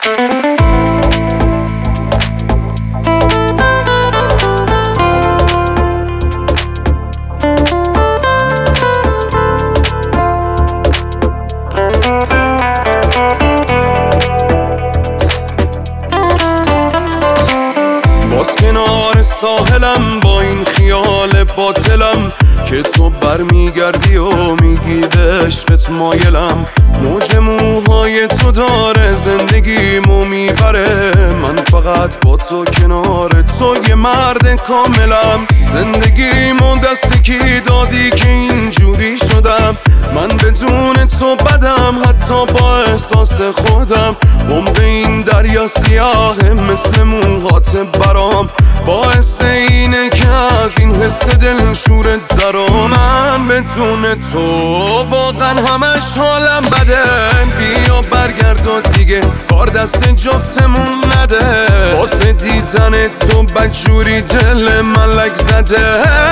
باز کنار ساحلم با این خیال باطلم که تو برمیگردی و میگی به عشقت مایلم. موج موهای تو داره زندگیمو میبره، من فقط با تو کنار تو یه مرد کاملم. زندگیمو دست کی دادی که اینجوری شدم؟ من بدون تو بدم حتی با احساس خودم. عمق این دریا سیاهه مثل موهات برام، باعث اینه که از این حس دلشورت درام. من بدون تو واقعا همش حالم بده، بیا برگرد و دیگه کار دست جفتمون نده. واسه دیدن تو بدجوری دل من لک زده.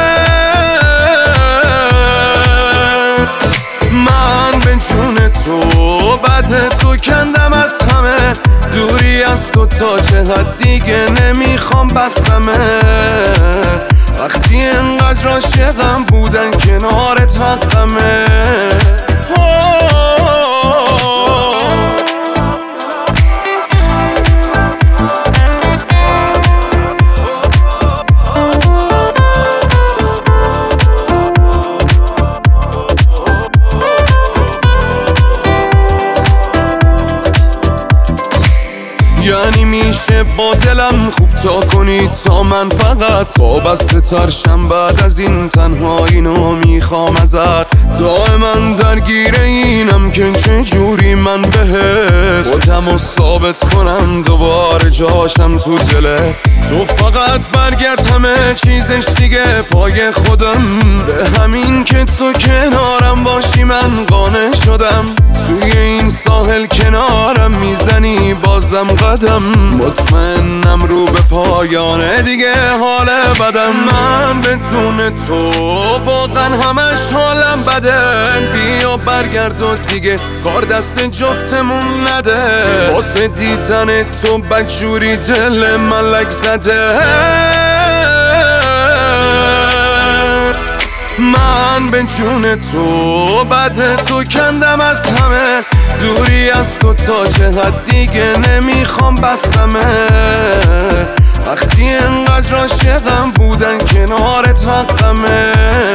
من به جون تو بعد تو کندم از همه، دوری از تو تا چه حد دیگه نمیخوام بسمه. وقتی انقدر عاشقم بودن کنارت حقمه. یعنی میشه با دلم خوب تا کنی تا من فقط تا بسته ترشم بعد از این تنهایی‌نو میخوام ازت. دائما درگیر اینم که چجوری من بهت خودمو ثابت کنم دوباره جاشم تو دلت. تو فقط برگرد همه چیزش دیگه پای خودم، به همین که تو کنارم باشی من قانع شدم. توی این ساحل کنارم میزنی بازم قدم، مطمئنم رو به پایانه دیگه حال بدم. من بدون تو واقعا همش حالم بده، بیا برگرد و دیگه کار دست جفتمون نده. واسه دیدن تو بدجوری دل من لک زده. من به جون تو بعد تو کندم از همه، دوری از تو تا چه حد دیگه نمیخوام بسمه. وقتی انقدر عاشقم بودن کنارت حقمه.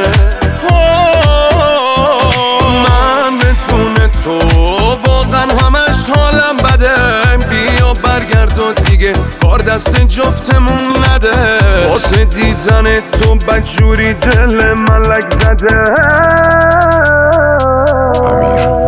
من بدون تو واقعا همش حالم بده، بیا برگرد و دیگه کار دست جفتمون نده. واسه دیدن تو بدجوری دل من لک زده.